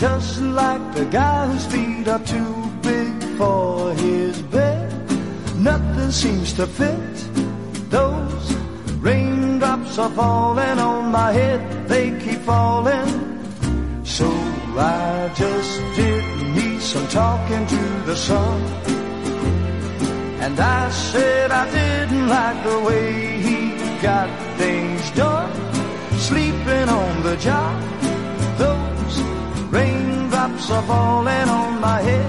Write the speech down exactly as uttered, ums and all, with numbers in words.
just like the guy whose feet are too big for his bed. Nothing seems to fit. Those raindrops are falling on my head, they keep falling. So I just did me some talking to the sun, and I said I didn't like the way he got things done, sleeping on the job. Those raindrops are falling on my head,